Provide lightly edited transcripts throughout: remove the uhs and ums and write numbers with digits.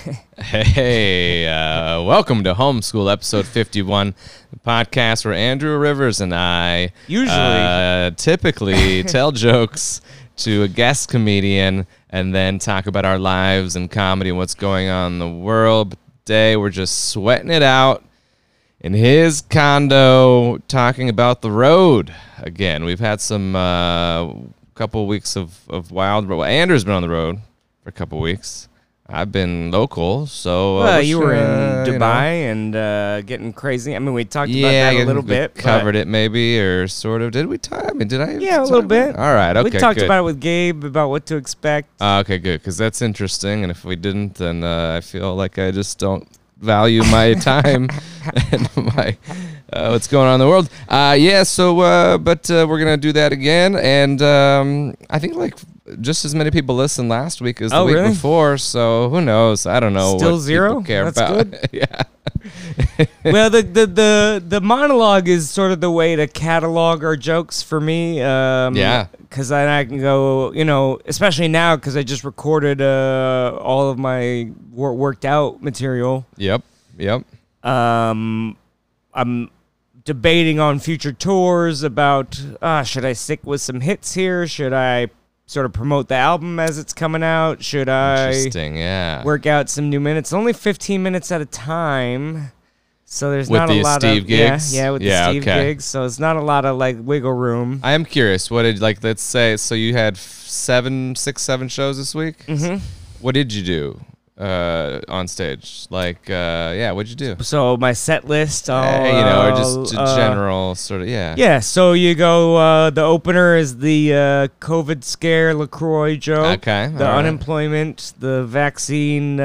Hey, welcome to Homeschool episode 51, the podcast where Andrew Rivers and I typically tell jokes to a guest comedian and then talk about our lives and comedy and what's going on in the world. But today we're just sweating it out in his condo, talking about the road again. We've had some couple weeks of wild. Well, Andrew's been on the road for a couple weeks. I've been local, so... Well, you were in Dubai and getting crazy. I mean, we talked about that a little bit. Covered it maybe, or sort of. Did we talk? I mean, did I? Yeah, a little bit. All right, okay, we talked about it with Gabe, about what to expect. Okay, good, because that's interesting, and if we didn't, then I feel like I just don't value my time and my what's going on in the world. But we're going to do that again, and I think, like... just as many people listened last week as the week before, so who knows? I don't know. Still what zero? Care That's about. good. Yeah. Well, the monologue is sort of the way to catalog our jokes for me. Because then I can go, especially now because I just recorded all of my worked out material. Yep. I'm debating on future tours about should I stick with some hits here? Should I sort of promote the album as it's coming out? Should I work out some new minutes? Only 15 minutes at a time, so there's not a lot Steve of gigs? the Steve gigs. So it's not a lot of like wiggle room. I am curious. What did let's say? So you had 7 shows this week. Mm-hmm. What did you do on stage? What'd you do? So my set list, or just general sort of, Yeah, so you go, the opener is the COVID scare LaCroix joke. Okay. The unemployment, the vaccine,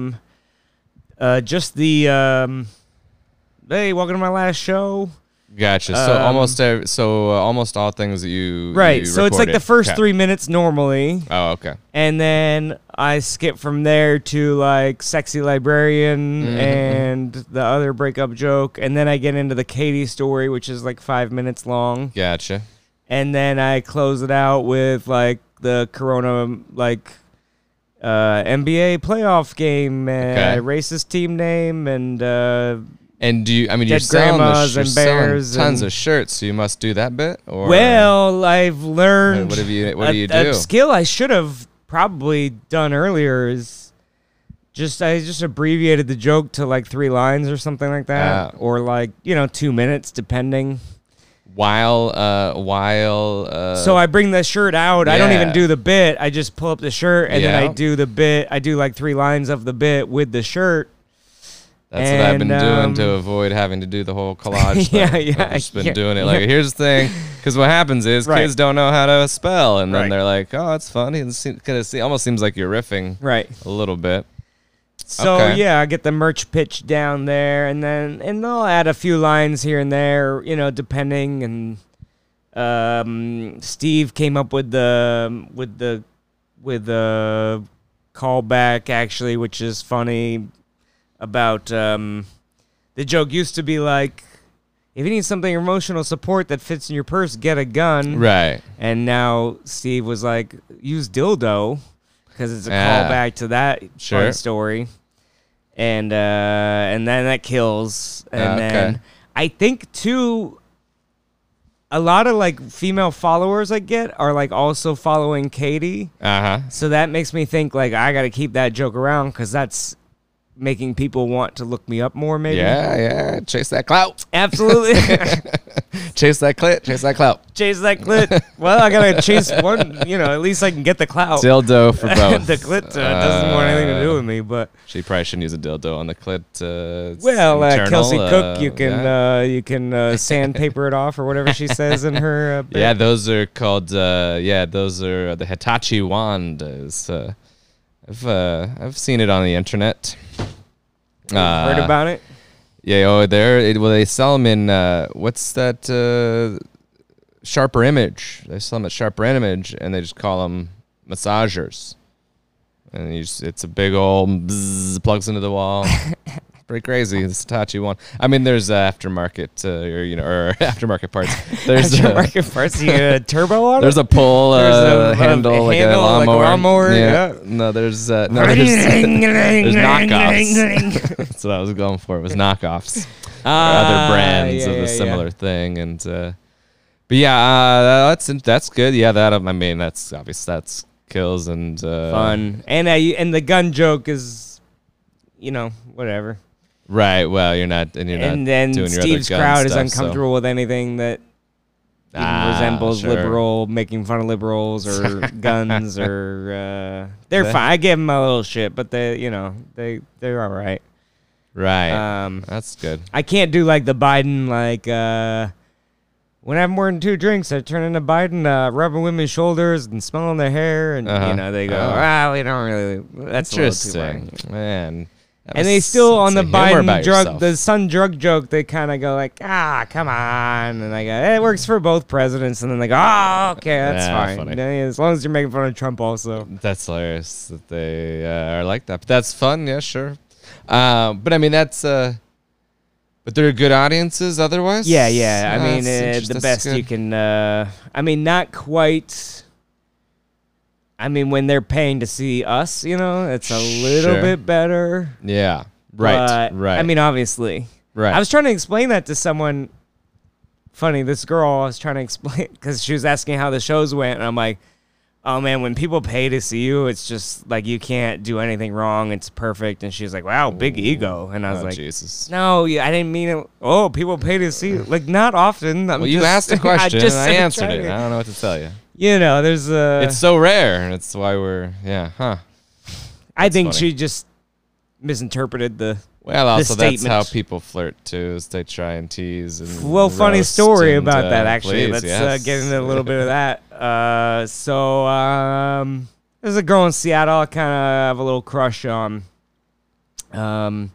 just the, hey, welcome to my last show. Gotcha. So almost all things that you right. You so it's like the first 3 minutes normally. Oh, okay. And then I skip from there to like sexy librarian and the other breakup joke, and then I get into the Katie story, which is like 5 minutes long. Gotcha. And then I close it out with like the Corona NBA playoff game and racist team name And do you? I mean, Dead you're selling grandmas and bears tons of shirts, so you must do that bit. Or well, I've learned. What do you do? A skill I should have probably done earlier is I just abbreviated the joke to like 3 lines or something like that, or like 2 minutes depending. While so I bring the shirt out. I don't even do the bit. I just pull up the shirt and then I do the bit. I do like 3 lines of the bit with the shirt. That's what I've been doing to avoid having to do the whole collage thing. I've just been doing it. Like, here's the thing, because what happens is kids don't know how to spell, and then they're like, "Oh, it's funny." And it almost seems like you're riffing, a little bit. So I get the merch pitch down there, and they'll add a few lines here and there, depending. And Steve came up with the callback actually, which is funny. About the joke used to be like, if you need something emotional support that fits in your purse, get a gun. Right. And now Steve was like, use dildo, because it's a callback to that fun story. And then that kills. And then I think too, a lot of like female followers I get are like also following Katie. So that makes me think like I got to keep that joke around, because that's making people want to look me up more, maybe. Yeah. Chase that clout. Absolutely. Chase that clit. Chase that clout. Chase that clit. Well, I gotta chase one. At least I can get the clout. Dildo for both. The clit doesn't want anything to do with me, but she probably shouldn't use a dildo on the clit. Kelsey Cook, you can sandpaper it off or whatever she says in her. Bit. Yeah, those are called. Those are the Hitachi wand. I've seen it on the internet. Heard about it? Yeah, they sell them in what's that? Sharper Image. They sell them at Sharper Image, and they just call them massagers. And it's a big old bzz, plugs into the wall. pretty crazy. The Hitachi one. I mean, there's aftermarket, or aftermarket parts. There's aftermarket parts. You get a turbo on it. There's a pull handle, like a lawnmower. Yeah. No, there's knockoffs. That's what I was going for. It was knockoffs. Other brands of a similar thing, and but yeah, that's good. Yeah, that's obvious. That's kills and fun, and the gun joke is, whatever. Right. Well, you're not doing Steve's your other crowd gun is stuff, uncomfortable with anything that resembles liberal, making fun of liberals or guns or they're fine. I give them a little shit, but they're all right. Right. That's good. I can't do like the Biden, when I have more than 2 drinks, I turn into Biden, rubbing women's shoulders and smelling their hair, and they go, we don't really. That's interesting, man. And they still on the Biden drug, the son drug joke, they kind of go like, come on, and I go, it works for both presidents, and then they go, okay, that's fine. Funny. As long as you're making fun of Trump, also. That's hilarious that they are like that, but that's fun, yeah, sure. But I mean, that's. But they're good audiences otherwise? Yeah. I mean, the best you can. Not quite. I mean, when they're paying to see us, it's a little bit better. Yeah. Right. I mean, obviously. Right. I was trying to explain that to someone. Funny, this girl, I was trying to explain because she was asking how the shows went, and I'm like, oh man, when people pay to see you, it's just like you can't do anything wrong. It's perfect. And she's like, wow, big ego. And I was like, Jesus. No, I didn't mean it. Oh, people pay to see you. Like, not often. You asked a question and I answered it. I don't know what to tell you. There's it's so rare, and it's why I think she just misinterpreted the also statement. That's how people flirt too, is they try and tease and funny story about that, actually. Please, Let's get into a little bit of that. There's a girl in Seattle I kind of have a little crush on. And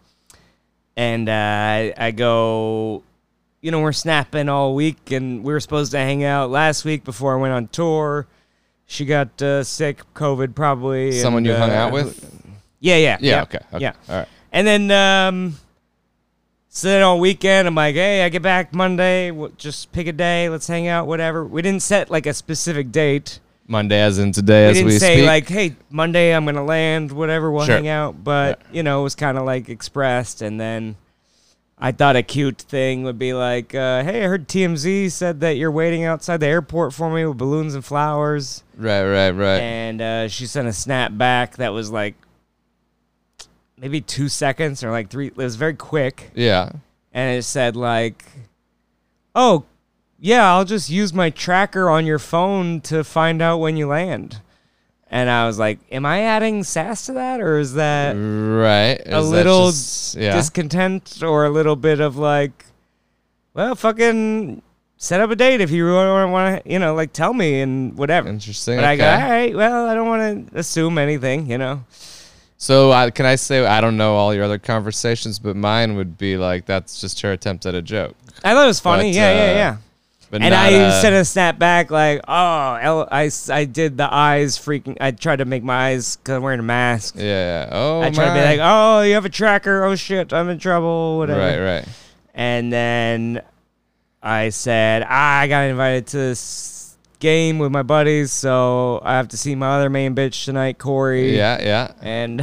I go, we're snapping all week, and we were supposed to hang out last week before I went on tour. She got sick, COVID probably. Someone you hung out with? Yeah. Okay. Yeah. All right. And then, so then all weekend, I'm like, hey, I get back Monday. Just pick a day. Let's hang out, whatever. We didn't set, like, a specific date. Monday as in today as we speak? We didn't say, like, hey, Monday I'm going to land, whatever, we'll hang out. But, it was kind of, like, expressed. And then I thought a cute thing would be like, hey, I heard TMZ said that you're waiting outside the airport for me with balloons and flowers. Right. And she sent a snap back that was, like, maybe 2 seconds or like 3. It was very quick. Yeah. And it said like, oh, yeah, I'll just use my tracker on your phone to find out when you land. And I was like, am I adding sass to that? Or is that a little discontent or a little bit of like, well, fucking set up a date if you really want to, like tell me and whatever. Interesting. But I go, all right, well, I don't want to assume anything, So can I say, I don't know all your other conversations, but mine would be like, that's just her attempt at a joke. I thought it was funny. Yeah. But and I sent a snap back like, I did the eyes freaking. I tried to make my eyes, because I'm wearing a mask. Yeah. Oh, I tried to be like, oh, you have a tracker. Oh, shit, I'm in trouble, whatever. Right. And then I said, I got invited to this game with my buddies, so I have to see my other main bitch tonight, Corey. Yeah. And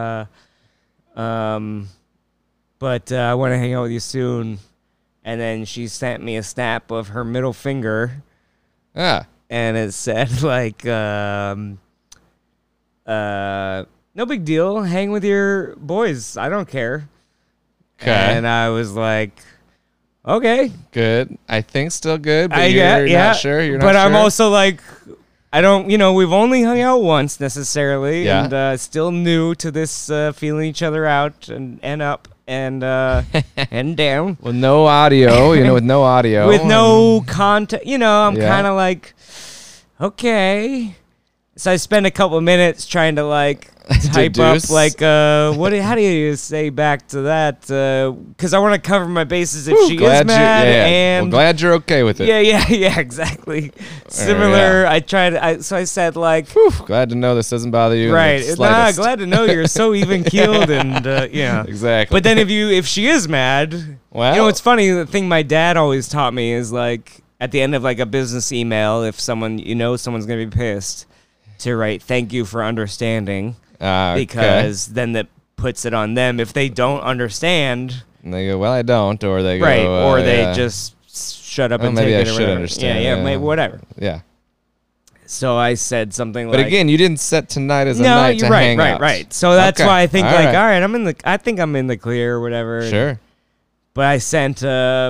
but I want to hang out with you soon. And then she sent me a snap of her middle finger. Yeah. And it said like, no big deal. Hang with your boys. I don't care. Okay. And I was like, okay. Good. I think still good, but you're not sure. You're not but sure. I'm also like, I don't, we've only hung out once necessarily. Yeah. And still new to this feeling each other out and up and and down. With no audio, with no audio. With no content. I'm kind of like, okay. So I spent a couple of minutes trying to like type up like how do you say back to that? Because I want to cover my bases if she is mad. And well, glad you're okay with it. Yeah, exactly. Similar. I tried. So I said like, glad to know this doesn't bother you. Right. Glad to know you're so even keeled and yeah. Exactly. But then if she is mad, well, it's funny. The thing my dad always taught me is like at the end of like a business email, if someone someone's gonna be pissed, to write "thank you for understanding," because then that puts it on them if they don't understand. And they go, "Well, I don't," or they go, right, or they just shut up and take it. Maybe I should understand. Yeah, maybe whatever. Yeah. So I said something like. But again, you didn't set tonight as a night to hang out. Right. So that's why I think all right, I think I'm in the clear or whatever. Sure. But I sent.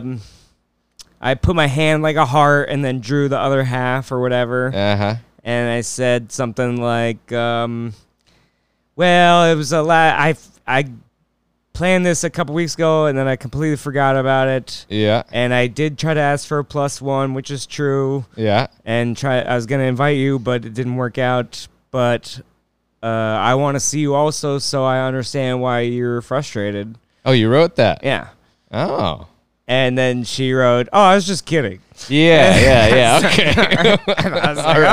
I put my hand like a heart and then drew the other half or whatever. And I said something like, well, it was a lot. I planned this a couple weeks ago, and then I completely forgot about it. Yeah. And I did try to ask for a +1, which is true. Yeah. And I was going to invite you, but it didn't work out. But I want to see you also, so I understand why you're frustrated. Oh, you wrote that? Yeah. Oh. And then she wrote, "Oh, I was just kidding." Yeah. Okay. I was like, all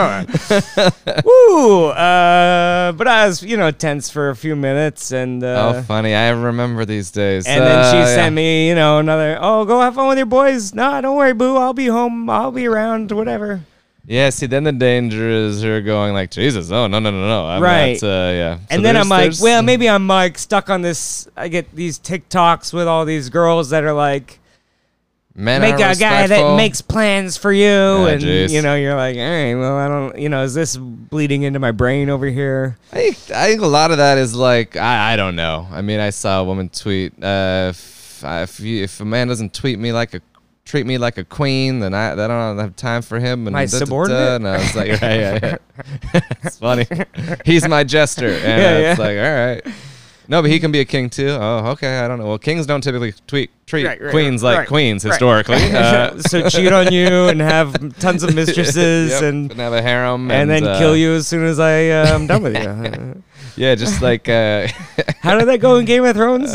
right. Woo! But I was, tense for a few minutes, and oh, funny. I remember these days. And then she sent me, another. "Oh, go have fun with your boys." "No, don't worry, boo. I'll be home. I'll be around. Whatever." Yeah, see, then the danger is her going like, Jesus, oh, no. I'm right. Not, yeah. And so then I'm like, well, maybe I'm like stuck on this. I get these TikToks with all these girls that are like, make a guy that makes plans for you. And, you're like, all right, well, I don't, is this bleeding into my brain over here? I think a lot of that is like, I don't know. I mean, I saw a woman tweet, if a man doesn't treat me like a queen, then I don't have time for him. And my subordinate? And I was like, yeah. It's funny. He's my jester. And it's like, all right. No, but he can be a king too. Oh, okay. I don't know. Well, kings don't typically treat queens like queens historically. So cheat on you and have tons of mistresses and have a harem. And then kill you as soon as I'm done with you. Yeah, just like... how did that go in Game of Thrones?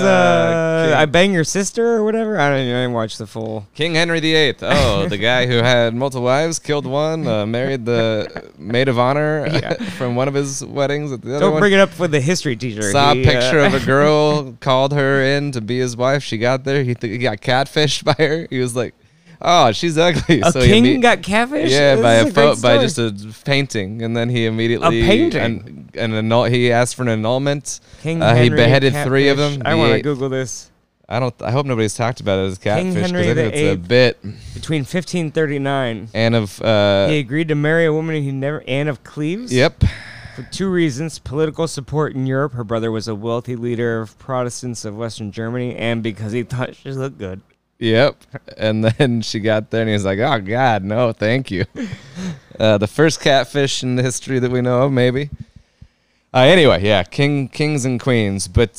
I bang your sister or whatever? I didn't watch the full... King Henry VIII. Oh, the guy who had multiple wives, killed one, married the maid of honor from one of his weddings. At the other Don't bring it up with the history teacher. Saw a picture of a girl, called her in to be his wife. She got there. He got catfished by her. He was like... Oh, she's ugly. A king got catfish? Yeah, by just a painting, and then he immediately a painting. He asked for an annulment. King Henry he beheaded catfish. 3 of them. I want to Google this. I hope nobody's talked about it as catfish because I think it's a bit. Between 1539, Anne of he agreed to marry a woman Anne of Cleves. Yep. For 2 reasons: political support in Europe. Her brother was a wealthy leader of Protestants of Western Germany, and because he thought she looked good. Yep. And then she got there and he was like, oh, God, no, thank you. The first catfish in the history that we know of, maybe. Anyway, yeah, kings and queens. But,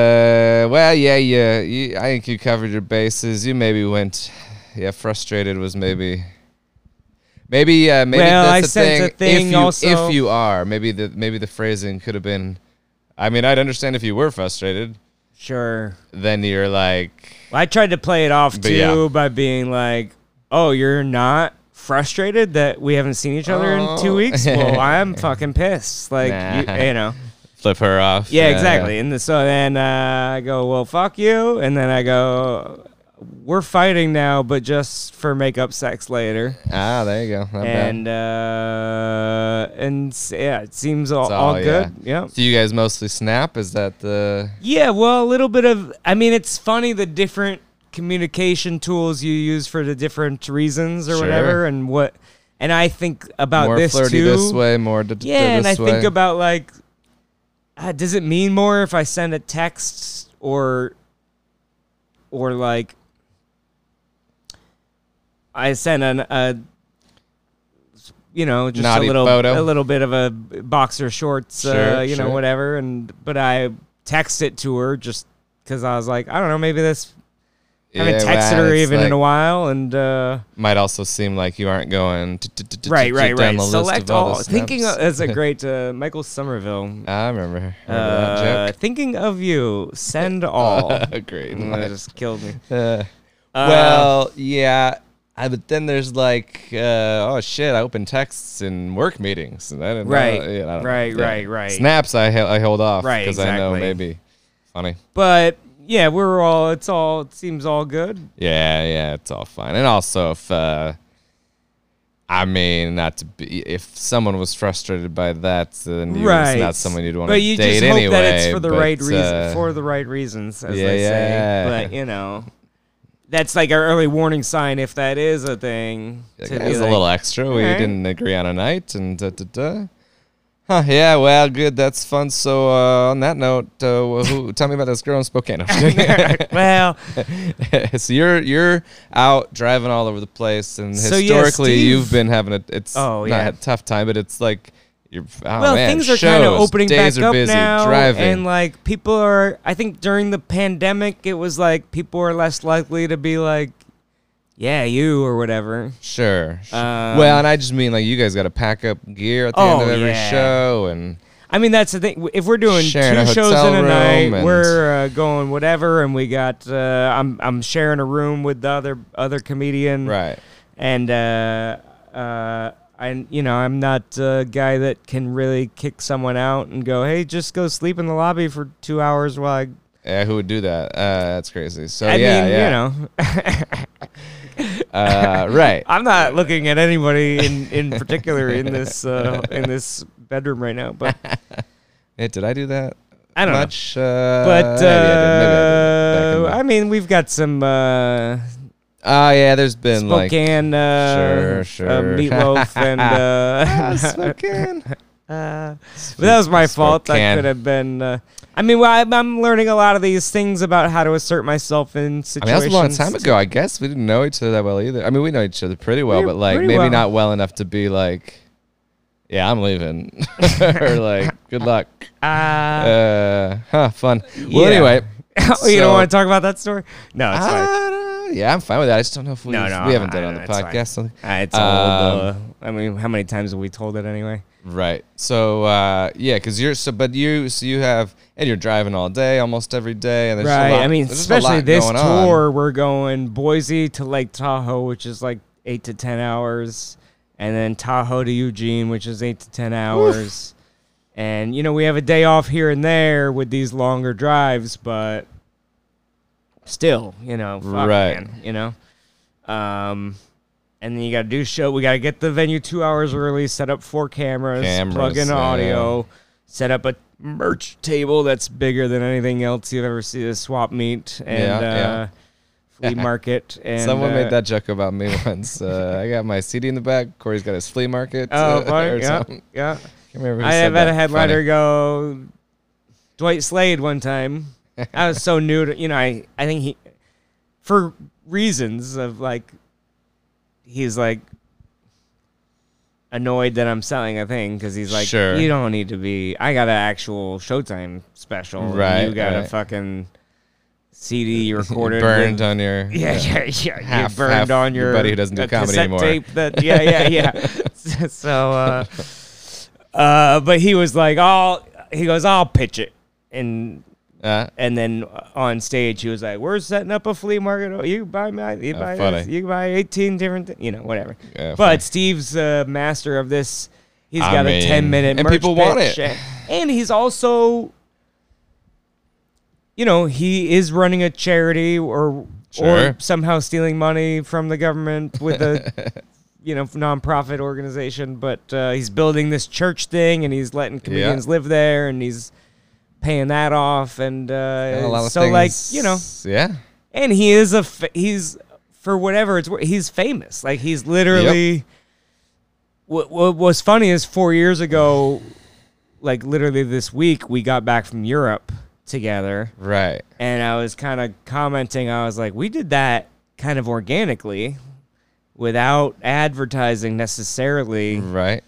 I think you covered your bases. You maybe went, frustrated was maybe well, that's the thing. If you are, maybe the phrasing could have been, I mean, I'd understand if you were frustrated. Sure. Then you're like... Well, I tried to play it off, too, by being like, oh, you're not frustrated that we haven't seen each other in 2 weeks? Well, I'm fucking pissed. Like, Flip her off. Yeah, exactly. And so then I go, well, fuck you. And then I go, we're fighting now, but just for make-up sex later. Ah, there you go. Not bad. It seems all good. Yeah. Do you guys mostly snap? Is that the... Yeah, well, a little bit of... I mean, it's funny the different communication tools you use for the different reasons or whatever, and what... And I think about more this, too. More flirty this way, more this way. Yeah, and I think about, like... does it mean more if I send a text or like... I sent just naughty a little bit of a boxer shorts, sure. whatever. But I text it to her just because I was like, I don't know, maybe this haven't texted her even in a while, and might also seem like you aren't going right. Select all. Thinking of, that's a great Michael Somerville. I remember that joke. Thinking of you, send all. Great. That just killed me. Well, yeah. But then there's like, oh shit! I open texts in work meetings, and I didn't know. Right. Snaps I hold off because exactly. I know maybe funny. But yeah, it seems all good. Yeah, it's all fine. And also, if if someone was frustrated by that, then it's not someone you'd want to date anyway. But you just hope that it's for the right reason, for the right reasons, as they say. But that's like our early warning sign if that is a thing. It's a little extra. We didn't agree on a night and Huh, yeah, well, good. That's fun. So on that note, tell me about this girl in Spokane. Well, so you're out driving all over the place, and historically you've been having not a tough time, but it's like things are kind of opening back up now, and like people are. I think during the pandemic, it was like people are less likely to be like, yeah, you or whatever. Sure. Well, and I just mean like you guys got to pack up gear at the end of every show, and I mean that's the thing. If we're doing 2 shows in a night, we're going whatever, and we got. I'm sharing a room with the other comedian, right? And I'm not a guy that can really kick someone out and go, hey, just go sleep in the lobby for 2 hours while I. Yeah, who would do that? That's crazy. So I mean, right. I'm not looking at anybody in particular in this bedroom right now, but did I do that? I don't much? Know. But maybe I did. I mean, we've got some. There's been Spokane, meatloaf and Spokane. But that was my fault. That could have been. I'm learning a lot of these things about how to assert myself in situations. That was a long time ago. I guess we didn't know each other that well either. I mean, we know each other pretty well, but like maybe not well enough to be like, yeah, I'm leaving, or like, good luck. Fun. Well, anyway. You don't want to talk about that story? No, it's fine. Yeah, I'm fine with that. I just don't know if we haven't done it on the podcast. It's old. I mean, how many times have we told it anyway? Right. So because you have, and you're driving all day, almost every day, and there's a lot, I mean, especially this tour, we're going Boise to Lake Tahoe, which is like 8 to 10 hours, and then Tahoe to Eugene, which is 8 to 10 hours. Oof. And we have a day off here and there with these longer drives, but still, fuck, right? Man, and then you got to do show. We got to get the venue 2 hours early, set up 4 cameras, plug in audio, set up a merch table that's bigger than anything else you've ever seen, a swap meet, and flea market. And someone made that joke about me once. I got my CD in the back. Corey's got his flea market. Something. Yeah. I have had a headliner go Dwight Slade one time. I was so new to, I think he, for reasons of like, he's like annoyed that I'm selling a thing because he's like, you don't need to be. I got an actual Showtime special. Right. You got a fucking CD you recorded. Burned on your. Yeah. Burned on your buddy who doesn't do comedy anymore. Tape that, yeah. So, but he was like, I'll pitch it. And then on stage, he was like, "We're setting up a flea market. Oh, you buy this. You can buy 18 different things, whatever." Yeah, but Steve's master of this. He's got a 10-minute and merch people pitch, want it. and he's also, he is running a charity or somehow stealing money from the government with a. Nonprofit organization, but he's building this church thing, and he's letting comedians live there, and he's paying that off, and a lot of so things, and he is he's for whatever it's worth, he's famous. Like he's literally. What was funny is 4 years ago, like literally this week, we got back from Europe together, right? And I was kind of commenting. I was like, we did that kind of organically. Without advertising necessarily, right?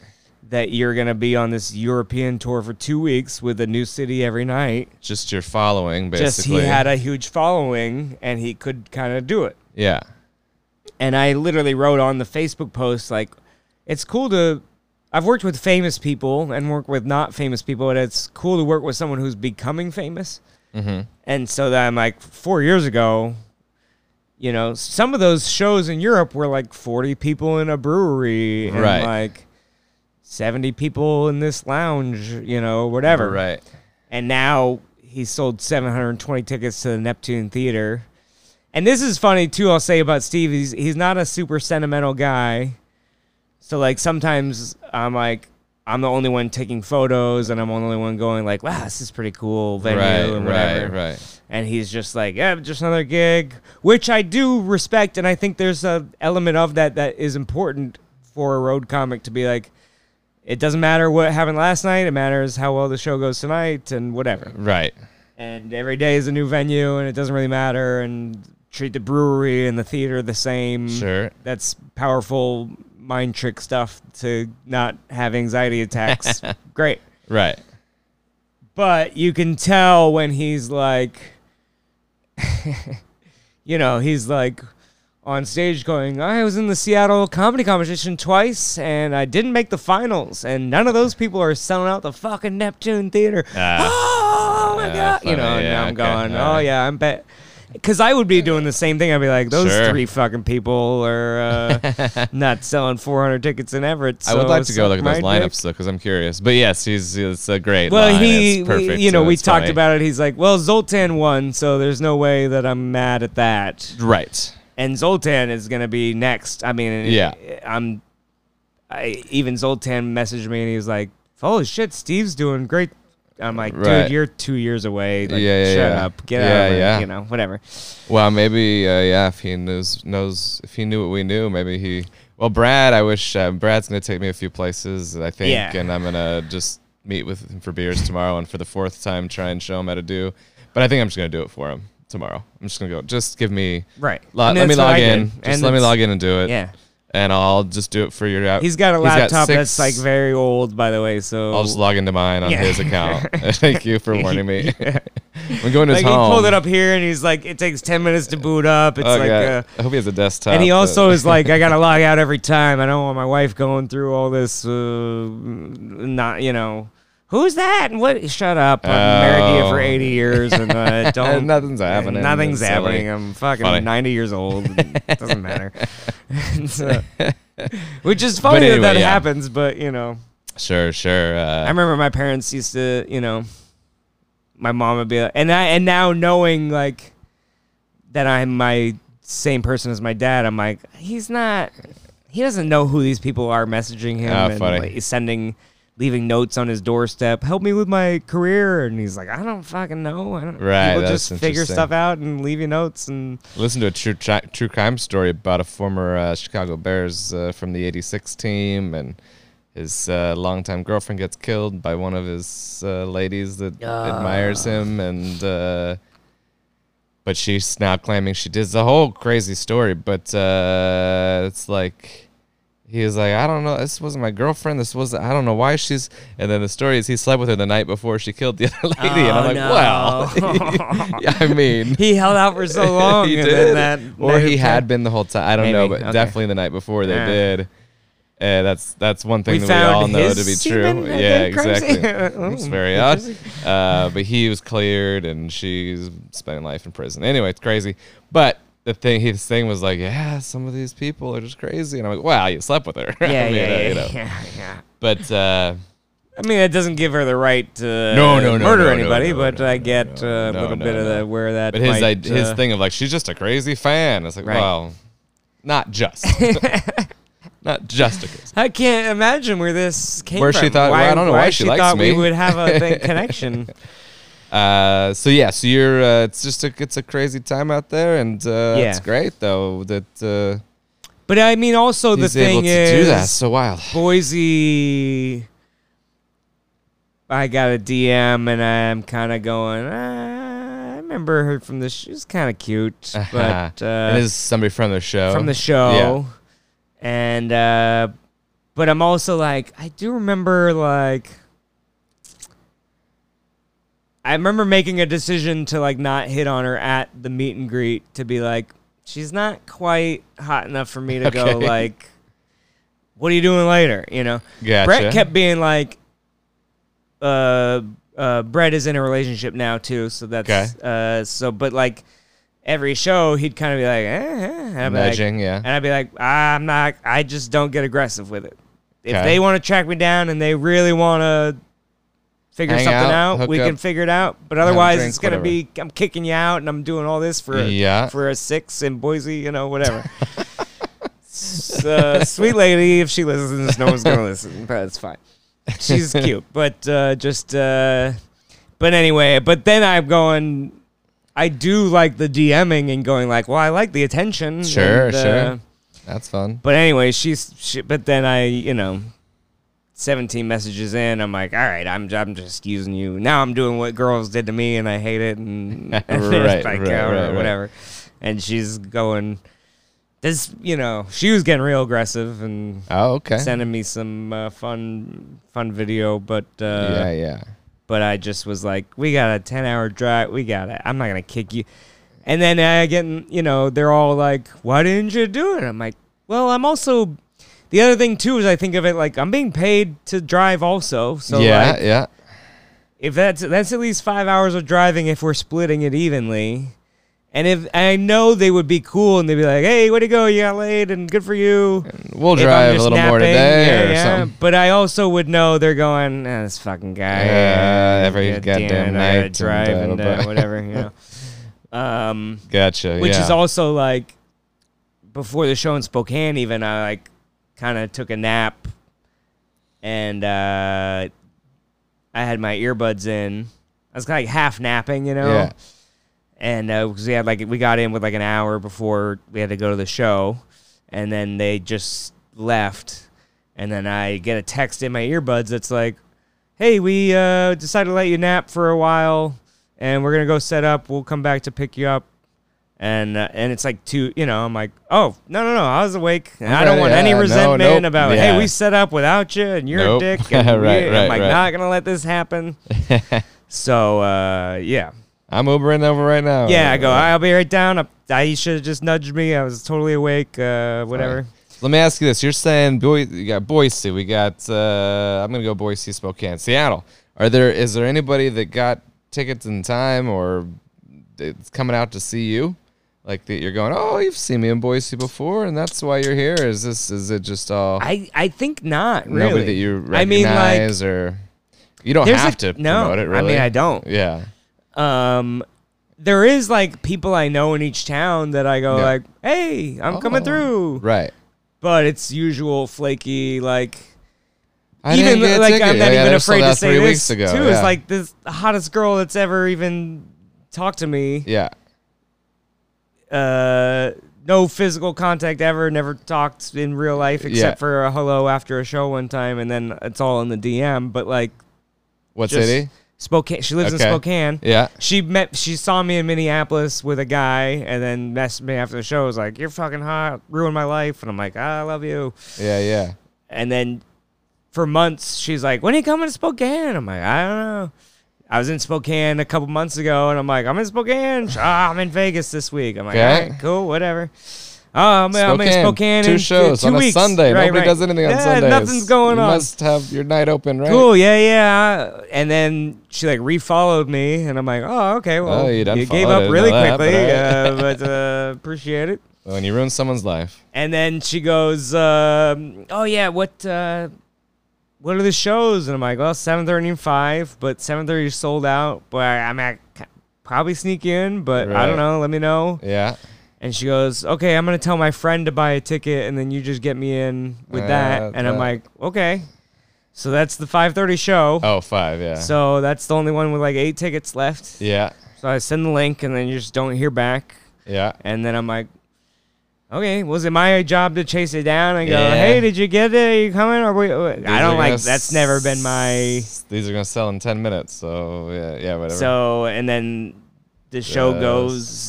that you're going to be on this European tour for 2 weeks with a new city every night. Just your following, basically. Just he had a huge following, and he could kind of do it. Yeah. And I literally wrote on the Facebook post, like, it's cool to... I've worked with famous people and worked with not famous people, and it's cool to work with someone who's becoming famous. Mm-hmm. And so that I'm like, 4 years ago... You know, some of those shows in Europe were like 40 people in a brewery and like 70 people in this lounge, you know, whatever. Right. And now he sold 720 tickets to the Neptune Theater. And this is funny, too, I'll say about Steve. He's not a super sentimental guy. So, like, sometimes I'm like, I'm the only one taking photos, and I'm the only one going like, wow, this is pretty cool venue and whatever. Right. And he's just like, yeah, just another gig, which I do respect, and I think there's an element of that is important for a road comic to be like, it doesn't matter what happened last night, it matters how well the show goes tonight and whatever. Right. And every day is a new venue, and it doesn't really matter, and treat the brewery and the theater the same. Sure. That's powerful mind trick stuff to not have anxiety attacks. Great. Right. But you can tell when he's like, you know, he's like on stage going, I was in the Seattle comedy competition twice and I didn't make the finals, and none of those people are selling out the fucking Neptune Theater. Oh my God. Funny. You know, and now I'm going, oh yeah, I'm bet. Because I would be doing the same thing. I'd be like, those 3 fucking people are not selling 400 tickets in Everett. So I would like to go look at those lineups, though, because I'm curious. But yes, it's a great line. It's perfect. You know, we talked about it. He's like, well, Zoltan won, so there's no way that I'm mad at that. Right. And Zoltan is going to be next. I mean, yeah. Even Zoltan messaged me, and he was like, holy shit, Steve's doing great. I'm like, dude, you're 2 years away. Like, shut up, get out of it. You know, whatever. Well, maybe, if he knows, if he knew what we knew, maybe he. Well, Brad, I wish Brad's gonna take me a few places, I think, and I'm gonna just meet with him for beers tomorrow, and for the 4th time try and show him how to do. But I think I'm just gonna do it for him tomorrow. I'm just gonna go. Just give me let me log in. Just let me log in and do it. Yeah. And I'll just do it for your out. He's got a laptop that's like very old, by the way. So I'll just log into mine on his account. Thank you for warning me. I'm going to his home. He pulled it up here, and he's like, it takes 10 minutes to boot up. It's I hope he has a desktop. And he also is like, I gotta log out every time. I don't want my wife going through all this. Not, you know. Who's that? And what? Shut up. I'm married to you for 80 years, and don't. Nothing's happening. Nothing's happening. I'm fucking 90 years old. It doesn't matter. Which is funny anyway, that happens, but, you know. Sure. I remember my parents used to, you know, my mom would be like, and now knowing, like, that I'm my same person as my dad, I'm like, he doesn't know who these people are messaging him and like, leaving notes on his doorstep, help me with my career, and he's like, I don't fucking know. People just figure stuff out and leave you notes. And listen to a true crime story about a former Chicago Bears from the '86 team, and his longtime girlfriend gets killed by one of his ladies that admires him, and but she's now claiming she did. The whole crazy story, but it's like. He was like, I don't know, this wasn't my girlfriend. I don't know why she's. And then the story is he slept with her the night before she killed the other lady. And I'm like, well, I mean. He held out for so long. He did. Or he had been the whole time. I don't know, but definitely the night before they did. That's one thing that we all know to be true. Yeah, exactly. It's very odd. But he was cleared, and she's spending life in prison. Anyway, it's crazy. But. His thing was like, yeah, some of these people are just crazy, and I'm like, wow, you slept with her. Yeah. But I mean, it doesn't give her the right to murder anybody, but I get a little bit of where that. But his thing of like, she's just a crazy fan. It's like, well, not just, not just a crazy. I can't imagine where this came from. Where she thought, I don't know why she likes thought me. We would have a connection. So you're it's a crazy time out there, and it's great though that but I mean also the thing is do that. So wild. Boise, I got a DM and I'm kind of going I remember her from the she's kind of cute, but and is somebody from the show and But I'm also like, I do remember like, I remember making a decision to like not hit on her at the meet and greet, to be like, she's not quite hot enough for me to go like, what are you doing later? You know, Gotcha. Brett kept being like, Brett is in a relationship now too, so that's so. But like every show, he'd kind of be like, and I'd nudging, be like, and I'd be like, I'm not. I just don't get aggressive with it. If they want to track me down and they really want to figure something out, we can figure it out. But otherwise, it's gonna be I'm kicking you out and I'm doing all this for a 6 in Boise, you know, whatever. Sweet lady, if she listens, no one's gonna listen, but it's fine. She's cute, but but anyway, but then I'm going, I do like the DMing and going like, well, I like the attention. Sure, and, sure. That's fun. But anyway, but then I, 17 messages in, I'm like, all right, I'm just using you. Now I'm doing what girls did to me and I hate it and right, whatever. And she's going, she was getting real aggressive and sending me some fun video, but But I just was like, we got a 10-hour drive. I'm not gonna kick you. And then I get, they're all like, why didn't you do it? I'm like, well, I'm also. The other thing too is I think of it like I'm being paid to drive also. So if that's at least 5 hours of driving if we're splitting it evenly. And if I know they would be cool and they'd be like, hey, where'd you go? You got laid and good for you. And we'll drive a little more today or something. But I also would know they're going, this fucking guy. Every goddamn night. Drive and whatever, Gotcha, which is also like, before the show in Spokane even, I like kind of took a nap and I had my earbuds in. I was like half napping, Yeah. And because we got in with like an hour before we had to go to the show, and then they just left, and then I get a text in my earbuds that's like, "Hey, we decided to let you nap for a while, and we're gonna go set up. We'll come back to pick you up." And it's like I'm like, "Oh no, I was awake, and I don't want any resentment about hey, we set up without you, and you're a dick." And I'm like, not gonna let this happen. So yeah. I'm Ubering over right now. Yeah, I go, I'll be right down. You should have just nudged me. I was totally awake, whatever. Right. Let me ask you this. You're saying you got Boise. We got, I'm going to go Boise, Spokane, Seattle. Is there anybody that got tickets in time or it's coming out to see you? Like that you're going, oh, you've seen me in Boise before and that's why you're here? Is it just all... I think not, really. Nobody that you recognize or... You don't have to promote it, really. I mean, I don't. Yeah. There is like people I know in each town that I go like, hey, I'm coming through. Right. But it's usual flaky, like, I'm not even afraid to say 3 this weeks ago. too. It's like this hottest girl that's ever even talked to me. Yeah. No physical contact ever, never talked in real life except for a hello after a show one time, and then it's all in the DM. But like, what city? Spokane. She lives in Spokane. Yeah. She saw me in Minneapolis with a guy and then messaged me after the show. Was like, you're fucking hot, ruined my life. And I'm like, I love you. Yeah. And then for months, she's like, when are you coming to Spokane? I'm like, I don't know. I was in Spokane a couple months ago and I'm like, I'm in Spokane. I'm in Vegas this week. I'm like, all right, cool, whatever. Oh, I'm in Spokane 2 shows 2 on weeks. a Sunday. Right, Nobody does anything on Sundays. Nothing's going on. You must have your night open, right? Cool, yeah. And then she like refollowed me, and I'm like, oh, okay, well, you gave up really quickly, but appreciate it. When you ruin someone's life. And then she goes, oh yeah, what are the shows? And I'm like, well, 7:30 and 5, but 7:30 is sold out. But I probably sneak in, but I don't know. Let me know. Yeah. And she goes, okay, I'm going to tell my friend to buy a ticket, and then you just get me in with that. And I'm like, okay. So that's the 5:30 show. Oh, 5, yeah. So that's the only one with like 8 tickets left. Yeah. So I send the link, and then you just don't hear back. Yeah. And then I'm like, okay, was it my job to chase it down and go, hey, did you get it? Are you coming? I don't like, that's never been my... These are going to sell in 10 minutes, so yeah, whatever. So, and then the show goes...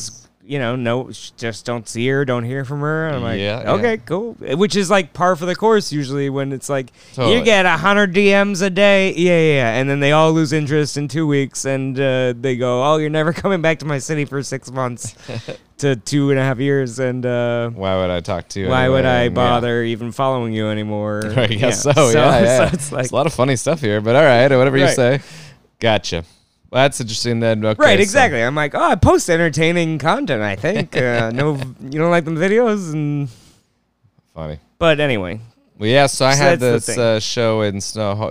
no, just don't see her, don't hear from her. And I'm like, okay, cool. Which is like par for the course usually when it's like, you get 100 DMs a day. Yeah. And then they all lose interest in 2 weeks and they go, oh, you're never coming back to my city for 6 months to 2.5 years. And why would I talk to you? Why would I bother even following you anymore? I guess so. So it's like, it's a lot of funny stuff here, but all right, whatever you say. Gotcha. Well, that's interesting then. Okay, right, exactly. So. I'm like, I post entertaining content, I think. No, you don't like them videos? And funny. But anyway. Well, yeah, so I had this show in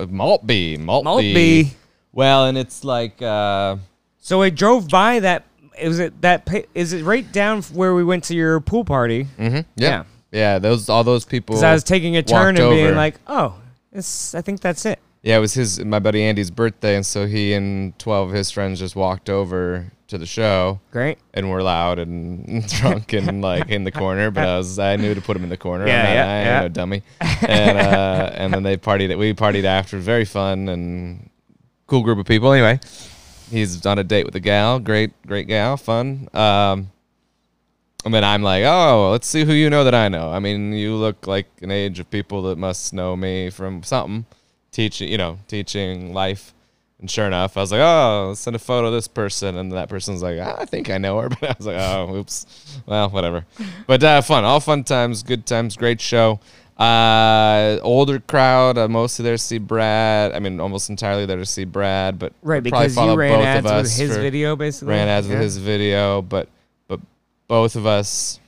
Maltby. Well, and it's like... So I drove by that... Is it right down where we went to your pool party? Mm-hmm. Yeah. Yeah, all those people... Because I was taking a turn and being like, I think that's it. Yeah, it was my buddy Andy's birthday, and so he and 12 of his friends just walked over to the show. Great. And we're loud and drunk and like in the corner, but I knew to put him in the corner. I ain't no dummy. And then we partied after. Very fun and cool group of people. Anyway, he's on a date with a gal. Great gal, fun. And then I'm like, let's see who you know that I know. I mean, you look like an age of people that must know me from something. Teaching life. And sure enough, I was like, let's send a photo of this person. And that person's like, I think I know her. But I was like, oops. Well, whatever. But fun. All fun times, good times, great show. Older crowd, mostly there to see Brad. I mean, almost entirely there to see Brad. But right, because you ran ads with his video, basically. Ran ads with his video. But both of us,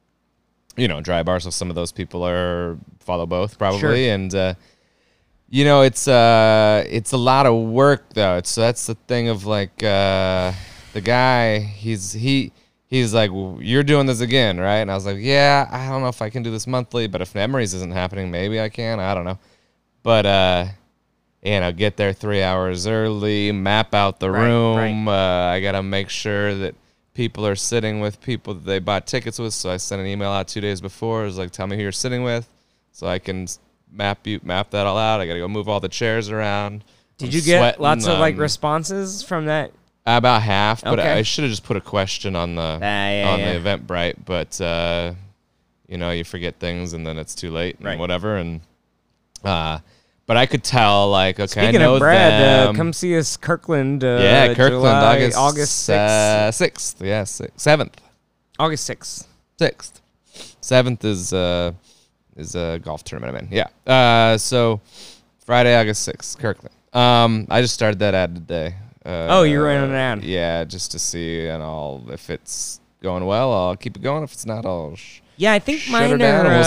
dry bar. So some of those people follow both probably. Sure. And... it's a lot of work though. So that's the thing of like the guy. He's like, well, you're doing this again, right? And I was like, yeah, I don't know if I can do this monthly, but if Memories isn't happening, maybe I can. I don't know, but get there 3 hours early, map out the room. Right. I gotta make sure that people are sitting with people that they bought tickets with. So I sent an email out 2 days before. It was like, tell me who you're sitting with, so I can map that all out. I gotta go move all the chairs around. Did you get lots of like responses from that? About half, but I should have just put a question on the the Eventbrite. But you forget things and then it's too late and whatever. And but I could tell like, okay, speaking I know of Brad, them. come see us Kirkland. Kirkland, August 6th. Yeah, 7th. August 6th. 7th is a golf tournament I'm in. Yeah. So Friday, August 6th, Kirkland. I just started that ad today. You ran an ad. Yeah, just to see if it's going well, I'll keep it going. If it's not, I'll I think shut her down and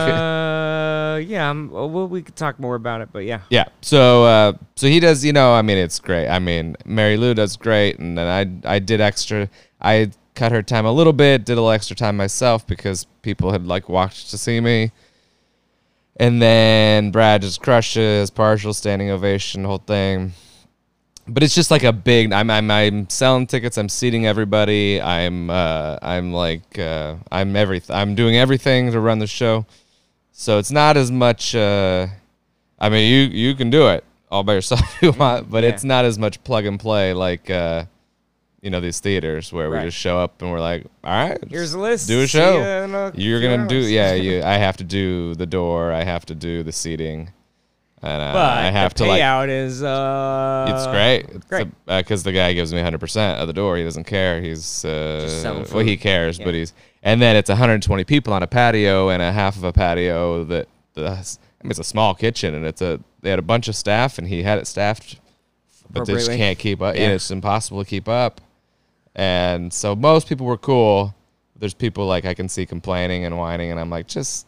we'll see. We could talk more about it, but yeah. Yeah. So he does, it's great. Mary Lou does great, and then I did extra. I cut her time a little bit, did a little extra time myself because people had like walked to see me. And then Brad just crushes, partial standing ovation, whole thing. But it's just like a big. I'm selling tickets. I'm seating everybody. I'm everything. I'm doing everything to run the show. So it's not as much. You can do it all by yourself if you want, but it's not as much plug and play like these theaters where we just show up and we're like, all right, here's a list, do a show. You're going to do, I have to do the door. I have to do the seating. And I have the to payout is, it's great. Because the guy gives me 100% of the door. He doesn't care. He's, he cares, but and then it's 120 people on a patio and a half of a patio it's a small kitchen and they had a bunch of staff and he had it staffed, but they just can't keep up. Yeah. It's impossible to keep up. And so most people were cool. There's people like I can see complaining and whining, and I'm like, it's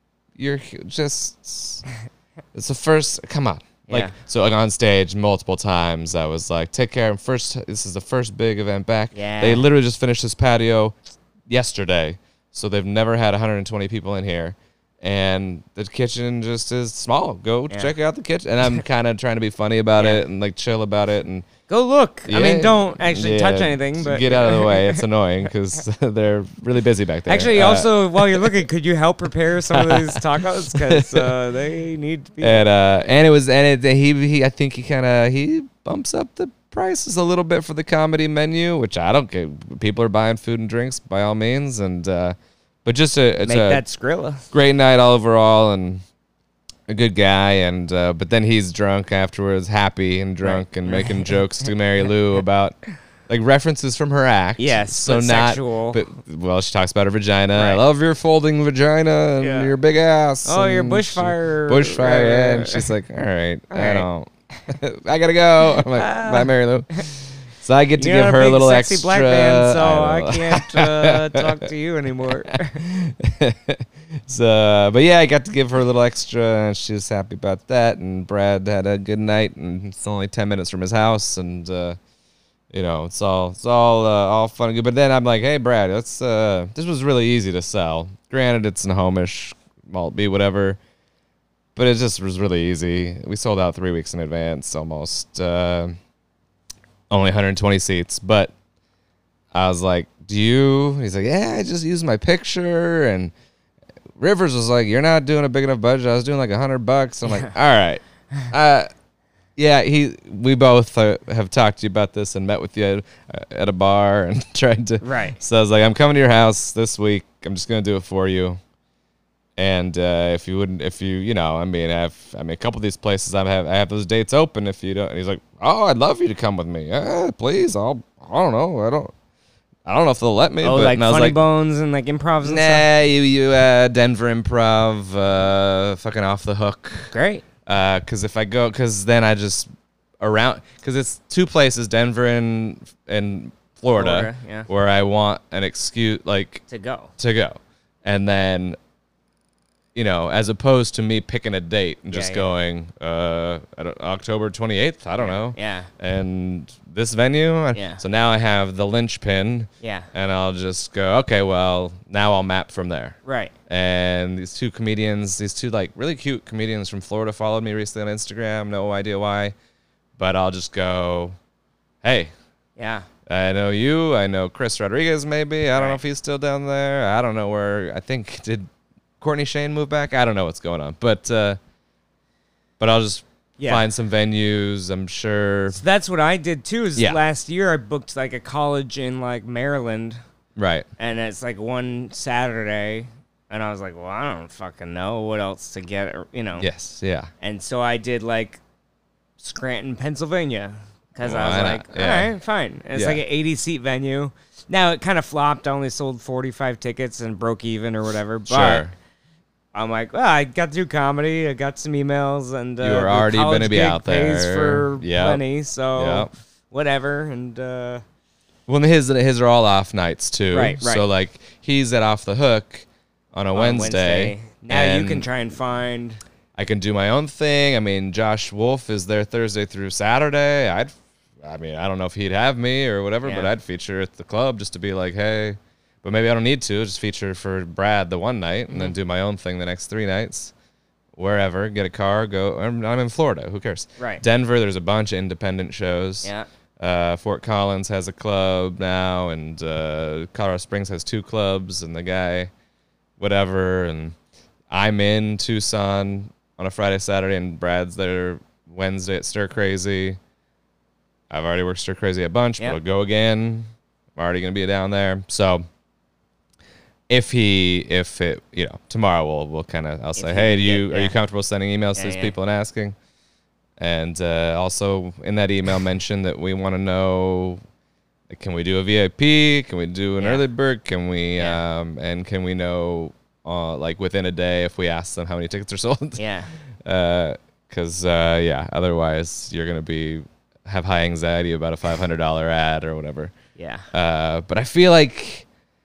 the first, come on. So on stage multiple times, I was like, take care. This is the first big event back. Yeah. They literally just finished this patio yesterday, so they've never had 120 people in here. And the kitchen just is small. Go check out the kitchen. And I'm kind of trying to be funny about it and like chill about it and go look. Don't actually touch anything, but get out of the way. It's annoying because they're really busy back there. Actually, also while you're looking, could you help prepare some of these tacos because they need to be. And it was he I think he bumps up the price is a little bit for the comedy menu, which I don't get. People are buying food and drinks by all means, and but just it's Make that Skrilla. Great night all overall, and a good guy, and but then he's drunk afterwards, happy and drunk, and making jokes to Mary Lou about like references from her act. Yes, so not sexual. But well, she talks about her vagina. Right. I love your folding vagina and your big ass. Oh, your bushfire. Bushfire, yeah. And she's like, all right, I don't. I gotta go. I'm like, bye, Mary Lou. So I get to give her a little sexy extra. Black man, so I can't talk to you anymore. So, but yeah, I got to give her a little extra, and she was happy about that. And Brad had a good night, and it's only 10 minutes from his house, and you know, it's all fun and good. But then I'm like, hey, Brad, this was really easy to sell. Granted, it's in Homish, Maltby, whatever. But it just was really easy. We sold out 3 weeks in advance, almost. Only 120 seats. But I was like, do you? He's like, yeah, I just used my picture. And Rivers was like, you're not doing a big enough budget. I was doing like $100. I'm like, all right. Yeah, we both have talked to you about this and met with you at a bar and tried to. Right. So I was like, I'm coming to your house this week. I'm just going to do it for you. And if you, you know, I mean, a couple of these places I have those dates open. If you don't, and he's like, oh, I'd love you to come with me. Please, I don't know. I don't know if they'll let me. Oh, but, like Funny like, Bones and like improvs and stuff? Nah, Denver Improv, fucking Off the Hook. Great. Because if I go, because then I just because it's two places, Denver and Florida, where I want an excuse, like to go, and then, you know, as opposed to me picking a date and just going October 28th, I don't know. Yeah. And this venue. Yeah. So now I have the linchpin. Yeah. And I'll just go, okay, well, now I'll map from there. Right. And these two like really cute comedians from Florida followed me recently on Instagram. No idea why. But I'll just go, hey. Yeah. I know you. I know Chris Rodriguez maybe. I don't know if he's still down there. I don't know where. I think did Courtney Shane move back? I don't know what's going on, but I'll just find some venues. I'm sure. So that's what I did too. Last year I booked like a college in like Maryland, right? And it's like one Saturday, and I was like, well, I don't fucking know what else to get, you know. Yes, yeah. And so I did like Scranton, Pennsylvania, because I was like, all right, fine. And it's like an 80-seat venue. Now it kind of flopped. I only sold 45 tickets and broke even or whatever. But sure. I'm like, well, I got to do comedy. I got some emails, and you were already going to be out there. Pays for plenty, so whatever. And well, his are all off nights too. Right. So like he's at Off the Hook on a Wednesday. Now you can try and find. I can do my own thing. I mean, Josh Wolf is there Thursday through Saturday. I don't know if he'd have me or whatever, but I'd feature at the club just to be like, hey. But maybe I don't need to. Just feature for Brad the one night and then do my own thing the next 3 nights. Wherever. Get a car, go. I'm in Florida. Who cares? Right. Denver, there's a bunch of independent shows. Yeah. Fort Collins has a club now, and Colorado Springs has 2 clubs, and the guy, whatever. And I'm in Tucson on a Friday, Saturday, and Brad's there Wednesday at Stir Crazy. I've already worked Stir Crazy a bunch, but I'll go again. I'm already going to be down there. So if it, you know, tomorrow we'll kind of, I'll say, hey, are you comfortable sending emails to these people and asking? And also in that email mention that we want to know, like, can we do a VIP? Can we do an early bird? Can we, and can we know, like within a day if we ask them how many tickets are sold? Yeah. Because, otherwise you're going to have high anxiety about a $500 ad or whatever. Yeah. But I feel like,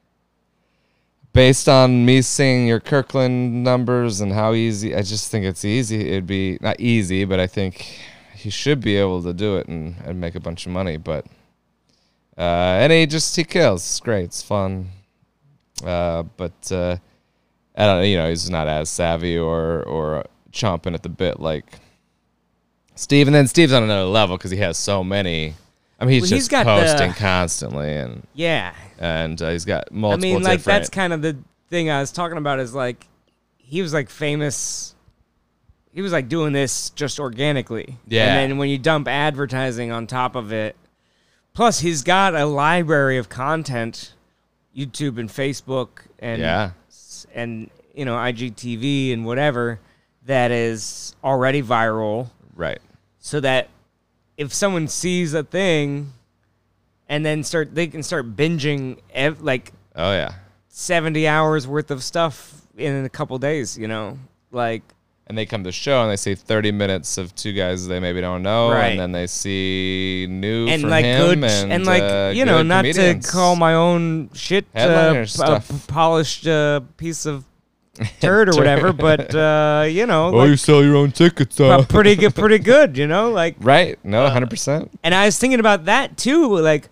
based on me seeing your Kirkland numbers and how easy, I just think it's easy. It'd be not easy, but I think he should be able to do it and make a bunch of money. But and he kills. It's great. It's fun. But I don't know. You know, he's not as savvy or chomping at the bit like Steve. And then Steve's on another level because he has so many. I mean, he's just posting constantly, and he's got multiple. I mean, like that's kind of the thing I was talking about. Is like he was like famous. he was like doing this just organically. Yeah. And then when you dump advertising on top of it, plus he's got a library of content, YouTube and Facebook and you know, IGTV and whatever, that is already viral. Right. So that if someone sees a thing and then they can start binging like 70 hours worth of stuff in a couple days, you know, like. And they come to the show and they see 30 minutes of two guys they maybe don't know, and then they see new and from like him good and like you know, not comedians. to call my own shit a polished piece of turd or whatever, but you know, like, you sell your own tickets, pretty good, you know, like right? No, 100%. And I was thinking about that too, like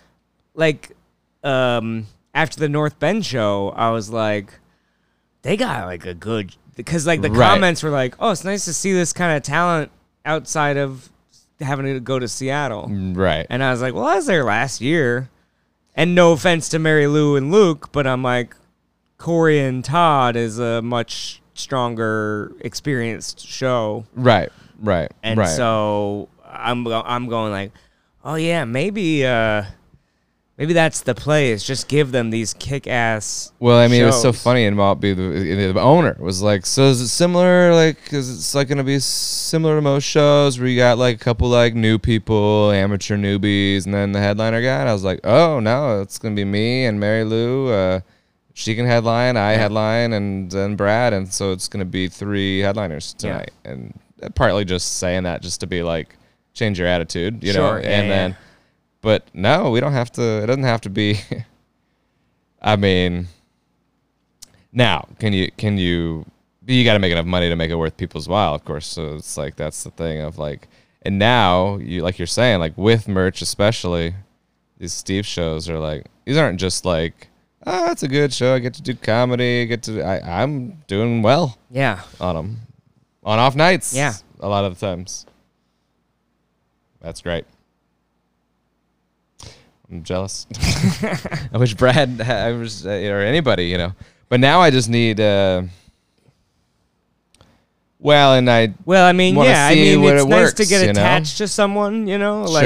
after the North Bend show, I was like, they got like a good. Because, like, the comments were like, oh, it's nice to see this kind of talent outside of having to go to Seattle. Right. And I was like, well, I was there last year. And no offense to Mary Lou and Luke, but I'm like, Corey and Todd is a much stronger, experienced show. Right. And so I'm going like, oh, yeah, maybe that's the play, is just give them these kick-ass Well, I mean, shows. It was so funny, and the owner was like, so is it similar, like, because it's like going to be similar to most shows where you got like a couple like new people, amateur newbies, and then the headliner guy? And I was like, oh, no, it's going to be me and Mary Lou. She can headline, I headline, and then Brad, and so it's going to be 3 headliners tonight. Yeah. And partly just saying that just to be like, change your attitude, you know? And then... But no, we don't have to. It doesn't have to be. I mean, now can you? You got to make enough money to make it worth people's while, of course. So it's like that's the thing of like, and now you like you're saying like with merch especially, these Steve shows are like these aren't just like it's a good show. I get to do comedy. I'm doing well. Yeah. On them, on off nights. Yeah. A lot of the times. That's great. I'm jealous. I wish Brad, or anybody, you know. But now I just need. I mean, it's nice to get you attached to someone, you know. Like,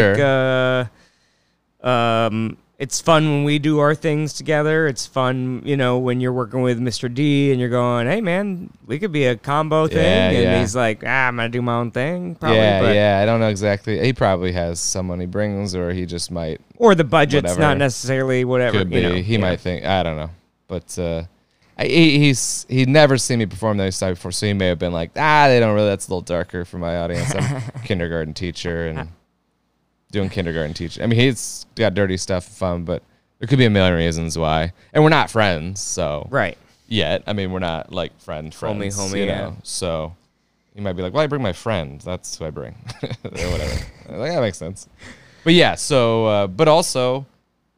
it's fun when we do our things together. It's fun, you know, when you're working with Mr. D and you're going, hey, man, we could be a combo thing. And he's like, I'm going to do my own thing. Probably, I don't know exactly. He probably has someone he brings, or he just might. Or the budget's not necessarily whatever. Could be. You know, he might think, I don't know. But he'd never seen me perform that side before, so he may have been like, they don't really, that's a little darker for my audience. I'm a kindergarten teacher and doing kindergarten teaching. I mean, he's got dirty stuff and fun, but there could be a million reasons why. And we're not friends, so. Right. Yet. I mean, we're not like friends. Homie, you know? So you might be like, well, I bring my friend. That's who I bring. Or whatever. Like, that makes sense. But yeah, so, but also,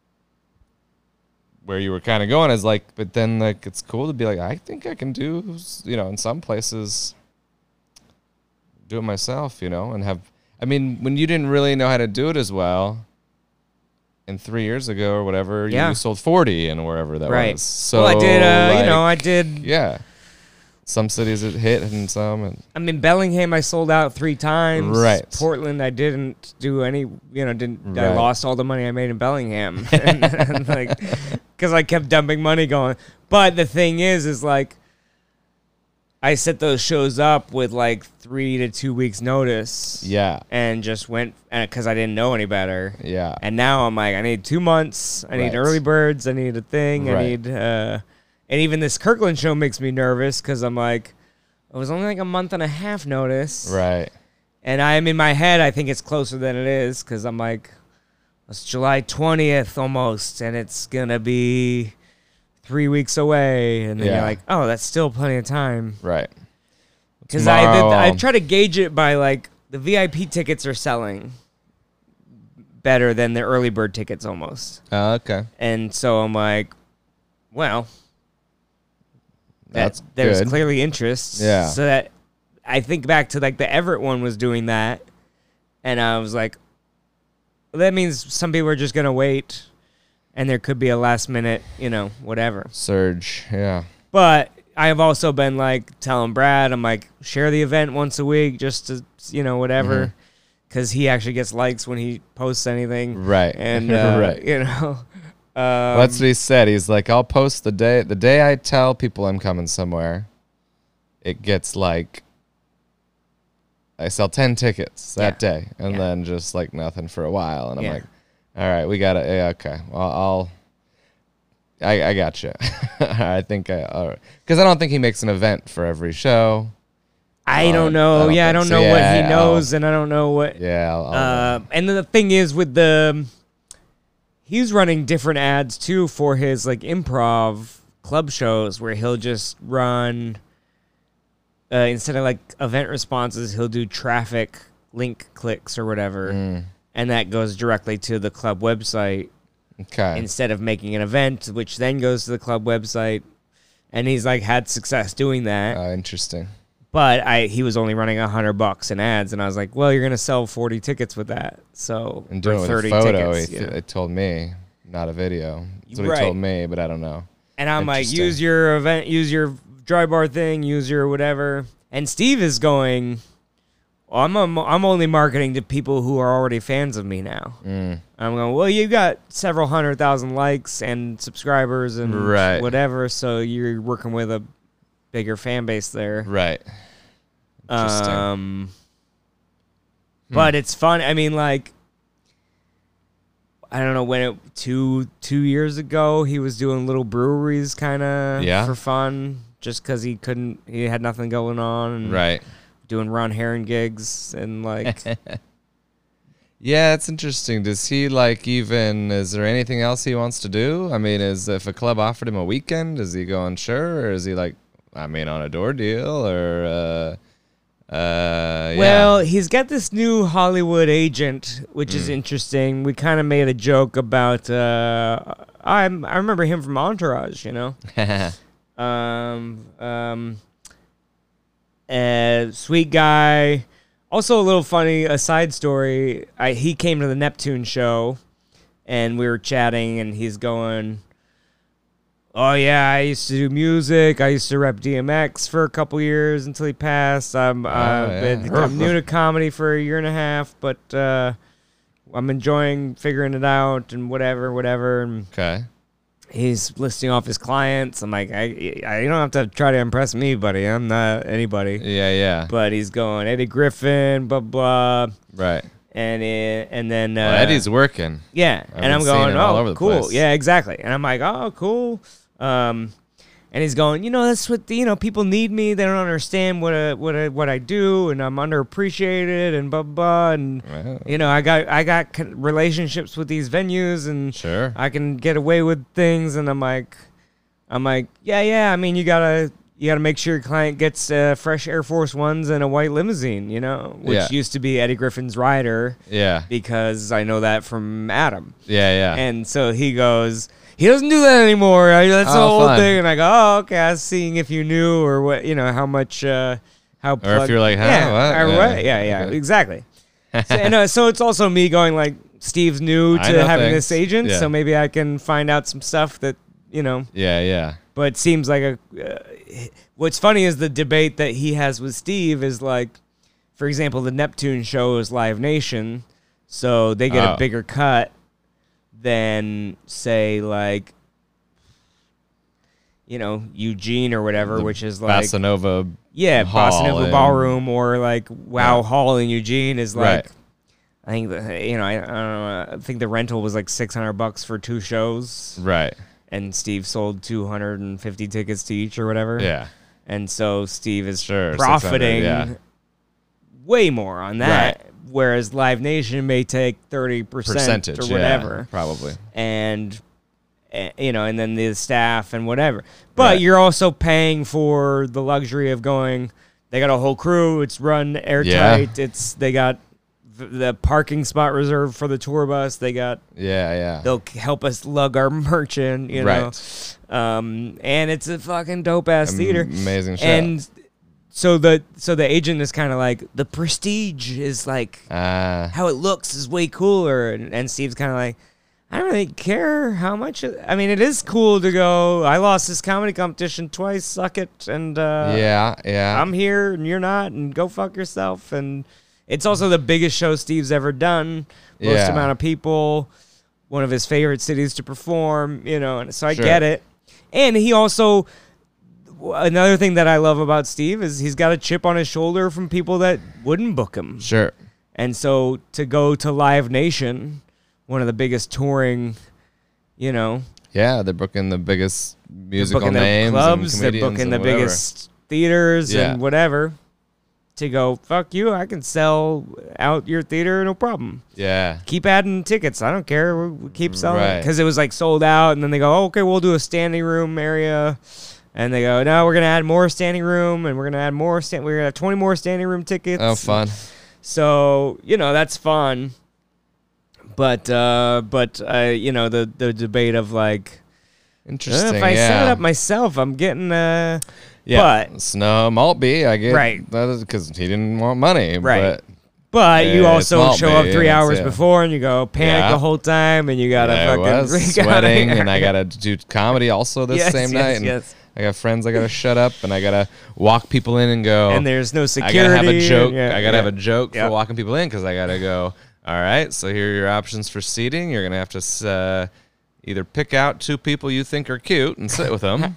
where you were kind of going is like, but then like, it's cool to be like, I think I can do, you know, in some places, do it myself, you know, and have, I mean, when you didn't really know how to do it as well, and 3 years ago or whatever, you sold 40 and wherever that was. So I did, I did. Yeah. Some cities it hit and some. And I mean, Bellingham, I sold out 3 times. Right. Portland, I didn't do any, I lost all the money I made in Bellingham. and like, because I kept dumping money going. But the thing is like, I set those shows up with like 3 to 2 weeks notice. Yeah. And just went, because I didn't know any better. Yeah. And now I'm like, I need 2 months. I need early birds. I need a thing. I need, and even this Kirkland show makes me nervous because I'm like, it was only like a month and a half notice. Right. And I'm in my head, I think it's closer than it is because I'm like, it's July 20th almost, and it's going to be 3 weeks away, and then you're like, oh, that's still plenty of time. Right. Because I try to gauge it by, like, the VIP tickets are selling better than the early bird tickets almost. Oh, okay. And so I'm like, well, there's clearly interest. Yeah. So that I think back to, like, the Everett one was doing that, and I was like, well, that means some people are just going to wait. And there could be a last minute, whatever. Surge, yeah. But I've also been like telling Brad, I'm like, share the event once a week just to, whatever. Because he actually gets likes when he posts anything. Right. And, right. That's what he said. He's like, I'll post the day I tell people I'm coming somewhere, it gets like, I sell 10 tickets that day. And then just like nothing for a while. And I'm like, all right, we got to, okay. Well, I got you. I think because I don't think he makes an event for every show. I don't know. I don't know what he knows, and I don't know what. Yeah. And then the thing is with he's running different ads too for his like improv club shows where he'll just run instead of like event responses, he'll do traffic link clicks or whatever, and that goes directly to the club website. Okay. Instead of making an event, which then goes to the club website, and he's like had success doing that. Interesting. But he was only running $100 in ads, and I was like, well, you're gonna sell 40 tickets with that. So and doing it with 30 a photo, it told me, not a video. That's what he told me, but I don't know. And I'm like, use your event, use your dry bar thing, use your whatever. And Steve is going, I'm only marketing to people who are already fans of me now. I'm going, well, you got several 100,000 likes and subscribers and whatever, so you're working with a bigger fan base there. Right. Interesting. But it's fun. I mean, like, I don't know when two years ago he was doing little breweries kind of for fun, just because he had nothing going on. And doing Ron Heron gigs and like. Yeah, it's interesting. Does he like is there anything else he wants to do? I mean, if a club offered him a weekend, is he going sure? Or is he like, on a door deal or, Well, he's got this new Hollywood agent, which is interesting. We kind of made a joke about, I remember him from Entourage, sweet guy. Also, a little funny, a side story. He came to the Neptune show, and we were chatting, and he's going, oh, yeah, I used to do music. I used to rep DMX for a couple years until he passed. I'm new to comedy for a year and a half, but I'm enjoying figuring it out and whatever. And he's listing off his clients. I'm like, you don't have to try to impress me, buddy. I'm not anybody. Yeah. But he's going, Eddie Griffin, blah, blah. Right. And then Eddie's working. Yeah. And I'm going, oh, cool. Place. Yeah, exactly. And I'm like, oh, cool. And he's going, that's what people need me. They don't understand what I do, and I'm underappreciated, and blah blah. And I got relationships with these venues, and sure, I can get away with things. And I'm like, yeah. I mean, you gotta make sure your client gets fresh Air Force Ones and a white limousine, which used to be Eddie Griffin's rider. Yeah, because I know that from Adam. Yeah. And so he goes, he doesn't do that anymore. That's the whole thing. And I go, oh, okay. I was seeing if you knew or what, how much, how plugged. Or if you're like, what? Yeah, exactly. So it's also me going like, Steve's new to having this agent, so maybe I can find out some stuff that, Yeah. But it seems like what's funny is the debate that he has with Steve is like, for example, the Neptune show is Live Nation, so they get a bigger cut than, say, like, Eugene or whatever, which is like Bossa Nova. Yeah, Bossa Nova Ballroom, or like Wow Hall in Eugene is like, I think I don't know. I think the rental was like $600 for 2 shows. Right. And Steve sold 250 tickets to each or whatever. Yeah. And so Steve is profiting way more on that. Right. Whereas Live Nation may take 30% or whatever. Probably. And and then the staff and whatever. But you're also paying for the luxury of going, they got a whole crew, it's run airtight, they got the parking spot reserved for the tour bus, they got they'll help us lug our merch in, know. And it's a fucking dope ass theater. Amazing show. And so the agent is kind of like, the prestige is like how it looks is way cooler, and Steve's kind of like, I don't really care how much. I mean, it is cool to go. I lost this comedy competition twice. Suck it. And yeah. I'm here and you're not. And go fuck yourself. And it's also the biggest show Steve's ever done. Most amount of people. One of his favorite cities to perform. You know, and so I get it. And he also, another thing that I love about Steve is he's got a chip on his shoulder from people that wouldn't book him. Sure. And so to go to Live Nation, one of the biggest touring, you know. Yeah, they're booking the biggest musical they're booking names, the clubs, and they're comedians booking the and whatever. biggest theaters and whatever. To go, fuck you, I can sell out your theater, no problem. Yeah. Keep adding tickets, I don't care. We keep selling it. Right. Because it was like sold out, and then they go, oh, okay, we'll do a standing room area. And they go, no, we're going to add more standing room, and we're going to add more, we're going to have 20 more standing room tickets. Oh, fun. So, you know, that's fun. But you know, the debate of like, Interesting. if I set it up myself, I'm getting Yeah. But Snow Maltby, I get Right. that is because he didn't want money. Right. But But you it's also Maltby, show up 3 and hours it's, before and you go panic Yeah. the whole time and you gotta I fucking was sweating and I gotta do comedy also this Yes, same yes, night. And yes. I got friends I gotta shut up and I gotta walk people in and go. and there's no I security. gotta have a joke. and- I gotta have a joke Yeah. for walking people in because I gotta go. All right, so here are your options for seating. You're gonna have to either pick out 2 people you think are cute and sit with them,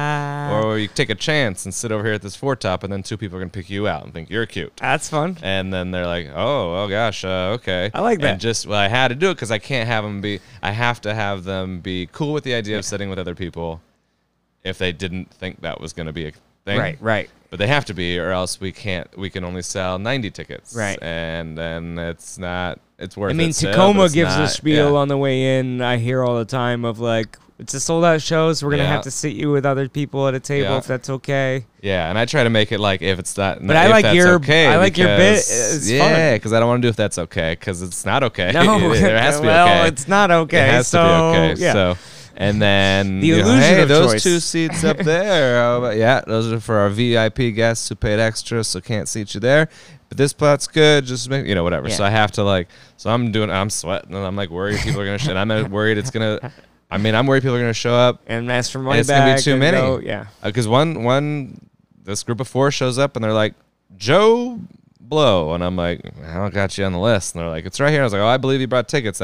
or you take a chance and sit over here at this foretop, and then 2 people are gonna pick you out and think you're cute. That's fun. And then they're like, oh gosh, okay. I like that. And I had to do it because I can't have them I have to have them be cool with the idea of sitting with other people if they didn't think that was going to be a thing. Right. But they have to be, or else we can only sell 90 tickets. Right. And then it's worth it. I mean, still, but Tacoma it's gives a not- spiel yeah. on the way in. I hear all the time of like, it's a sold out show, so we're going to Yeah. have to sit you with other people at a table Yeah. if that's okay. Yeah, and I try to make it like if it's not. But I if like that's your- okay, I like your bit. because- It's yeah, fun. because I don't want to do if that's okay, because it's not okay. No, there has to be well, okay. it's not okay. It has so, to be okay. Yeah. So, and then The you know, illusion hey, of those choice. 2 seats up there. Oh, but yeah, those are for our VIP guests who paid extra, so can't seat you there. But this spot's good. Just make whatever. Yeah. So I have to I'm sweating and I'm like worried people are gonna shit. I'm worried it's gonna. I mean, I'm worried people are gonna show up. And ask for money It's gonna be back too and many. go, yeah. Because this group of 4 shows up and they're like, Joe Blow. And I'm like, I don't got you on the list. And they're like, it's right here. I was like, oh, I believe you brought tickets.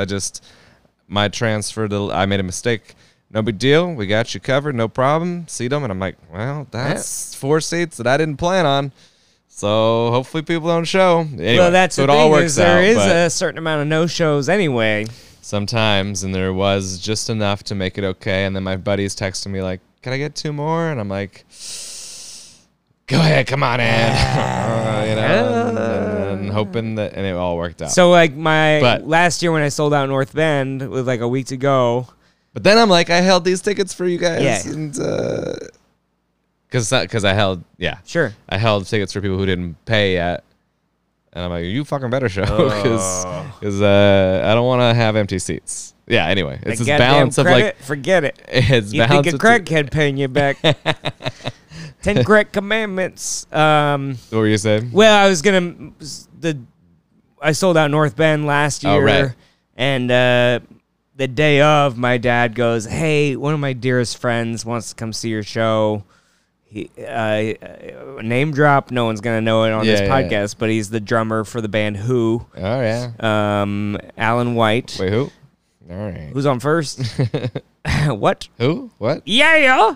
My transfer I made a mistake. No big deal. We got you covered. No problem. Seat them. And I'm like, well, that's 4 seats that I didn't plan on. So hopefully people don't show. Anyway, Well, that's so the it all thing works is there out, is but a certain amount of no-shows anyway. sometimes, and there was just enough to make it okay. And then my buddies texted me like, can I get 2 more? And I'm like, go ahead, come on in. And hoping that, and it all worked out. So like my But- last year when I sold out North Bend with like a week to go. But then I'm like, I held these tickets for you guys. Yeah. And, because I held, Sure. I held tickets for people who didn't pay yet. And I'm like, you fucking better show. Because I don't want to have empty seats. Yeah, anyway. It's this balance of credit, like, forget it. it's You balance think a of crackhead paying you back? 10 correct commandments. what were you saying? Well, I was gonna I sold out North Bend last year, Oh, right. and the day of, my dad goes, "Hey, one of my dearest friends wants to come see your show." He name drop. No one's gonna know it on this Yeah, podcast, but he's the drummer for the band Who. Oh, yeah. Alan White. Wait, who? All right. Who's on first? What? Who? What? Yeah.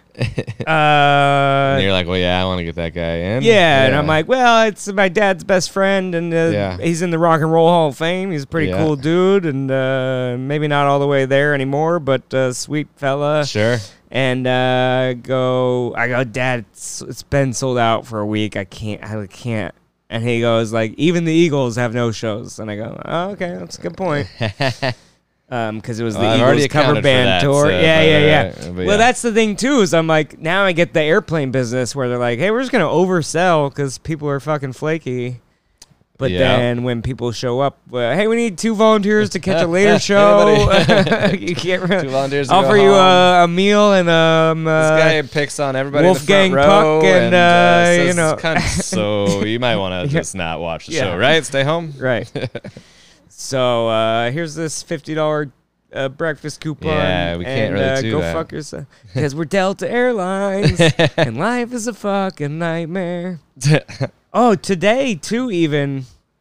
And you're like, well, yeah, I want to get that guy in. Yeah, and I'm like, well, it's my dad's best friend, and Yeah. he's in the Rock and Roll Hall of Fame. He's a pretty Yeah. cool dude, and maybe not all the way there anymore, but sweet fella. sure. And I go, Dad, it's been sold out for a week. I can't. And he goes like, even the Eagles have no shows. And I go, oh, okay, that's a good point. Because it was the Well, I've already Eagles cover accounted for band that, tour. so, Yeah. but Well, yeah. that's the thing too. Is I'm like, now I get the airplane business where they're like, hey, we're just gonna oversell because people are fucking flaky. But Yeah. then when people show up, hey, we need 2 volunteers to catch a later show. You can't really 2 volunteers to offer go you home. a meal and This guy picks on everybody Wolfgang in the front row Puck and, says you know. cunts, so you might want to Yeah. just not watch the Yeah. show, right? Stay home. right. So here's this $50 breakfast coupon. Yeah, we can't really do go that. fuck yourself. Because we're Delta Airlines, and life is a fucking nightmare. Oh, today, too, even.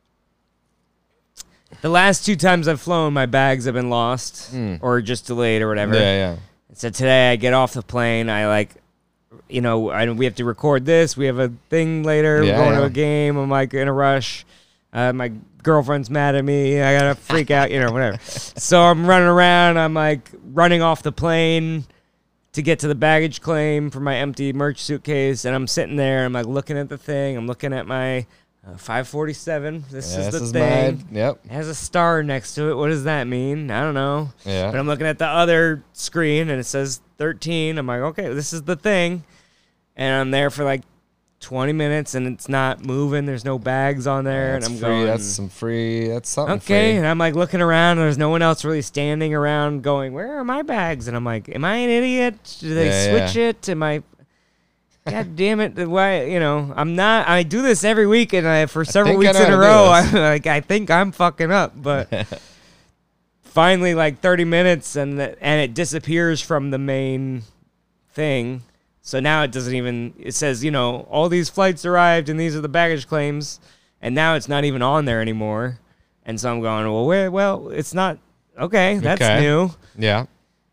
The last 2 times I've flown, my bags have been lost or just delayed or whatever. Yeah. So today I get off the plane. I we have to record this. We have a thing later. We're going to a game. I'm like in a rush. My girlfriend's mad at me. I gotta freak out, whatever. So I'm running around. I'm like running off the plane to get to the baggage claim for my empty merch suitcase. And I'm sitting there. I'm like looking at the thing. I'm looking at my 547. This is the thing. Yep. It has a star next to it. What does that mean? I don't know. Yeah. But I'm looking at the other screen and it says 13. I'm like, okay, this is the thing. And I'm there for like 20 minutes and it's not moving. There's no bags on there. And I'm going. That's something free. Okay. Free. And I'm like looking around and there's no one else really standing around going, where are my bags? And I'm like, am I an idiot? Do they switch it? Am I... God damn it! Why I'm not. I do this every week, and for several weeks in a row, I think I'm fucking up. But finally, like 30 minutes, and it disappears from the main thing. So now it doesn't even. It says all these flights arrived, and these are the baggage claims, and now it's not even on there anymore. And so I'm going, well, where? Well, it's not. Okay, that's new. Yeah.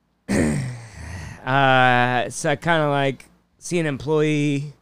So I kind of like. See an employee,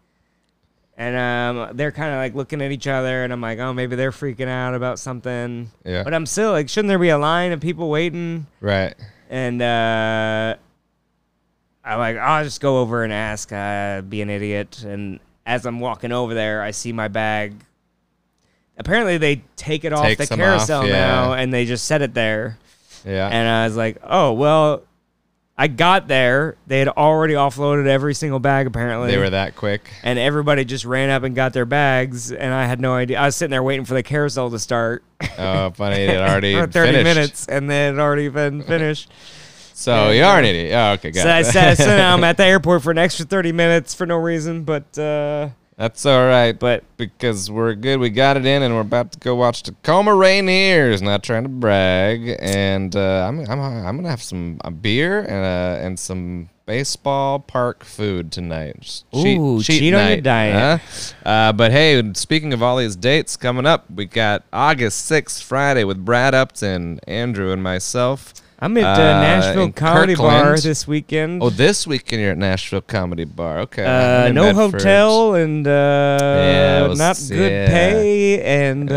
and they're kind of like looking at each other, and I'm like, oh, maybe they're freaking out about something. Yeah. But I'm still like, shouldn't there be a line of people waiting? Right. And I'm like, I'll just go over and ask, be an idiot. And as I'm walking over there, I see my bag. Apparently, they take it off the carousel now, and they just set it there. Yeah. And I was like, oh, well. I got there. They had already offloaded every single bag, apparently. They were that quick. And everybody just ran up and got their bags, and I had no idea. I was sitting there waiting for the carousel to start. Oh, funny. It had already for 30 finished. minutes, and they had already been finished. So you are an idiot. Oh, okay, got it. So now I'm at the airport for an extra 30 minutes for no reason, but... That's all right, but because we're good, we got it in, and we're about to go watch Tacoma Rainiers. Not trying to brag, and I'm gonna have some beer and some baseball park food tonight. Just cheat on your diet. But hey, speaking of all these dates coming up, we got August 6th, Friday, with Brad Upton, Andrew, and myself. I'm at Nashville Comedy Bar this weekend. Oh, this weekend you're at Nashville Comedy Bar. Okay. No hotel and not good pay and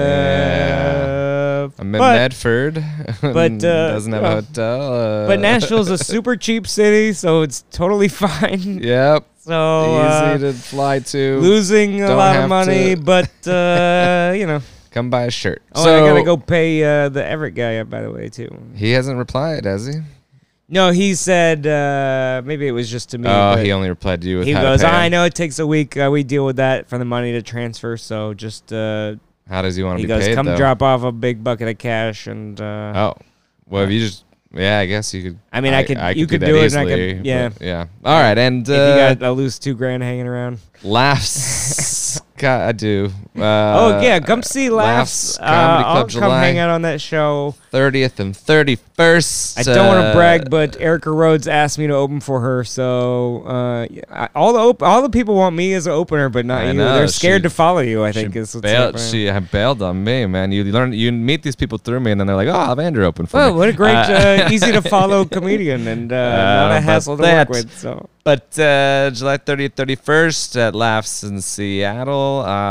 I'm in Medford. But doesn't have a hotel. But Nashville's a super cheap city, so it's totally fine. Yep. So easy to fly to. Losing a lot of money, but come buy a shirt. Oh, so, I gotta go pay the Everett guy up, by the way, too. He hasn't replied, has he? No, he said maybe it was just to me. Oh, he only replied to you with he how goes, to pay I know it takes a week. We deal with that for the money to transfer, so just... how does he want to be paid, paid, come though? Drop off a big bucket of cash and... oh. Well, if you just... Yeah, I guess you could... I mean, you could do it, and I could... Yeah. Yeah. All right, and... if you got a loose $2,000 hanging around. Laughs... God, I do. Come see Laughs. Comedy Club I'll July. come hang out on that show. 30th and 31st. I don't want to brag, but Erica Rhodes asked me to open for her, so all the people want me as an opener, but not you. They're scared to follow you, I think. She bailed on me, man. You meet these people through me, and then they're like, "Oh, I'll have Andrew open for me." What a great, easy to follow comedian, and not a hassle to work with. So. But July 30th, 31st at Laughs in Seattle.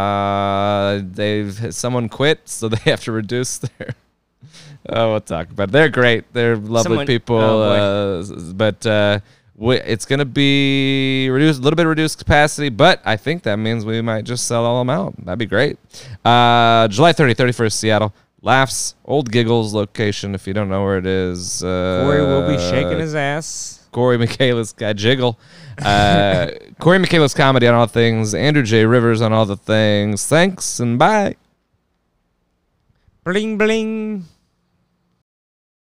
Someone quit, so they have to reduce their. Oh, we'll talk about it. They're great. They're lovely people. But it's going to be reduced, a little bit reduced capacity, but I think that means we might just sell all of them out. That'd be great. July 30th, 31st, Seattle. Laughs, Old Giggles location, if you don't know where it is. Corey will be shaking his ass. Corey Michaelis got jiggle. Corey Michaelis comedy on all things. Andrew J. Rivers on all the things. Thanks and bye. Bling bling.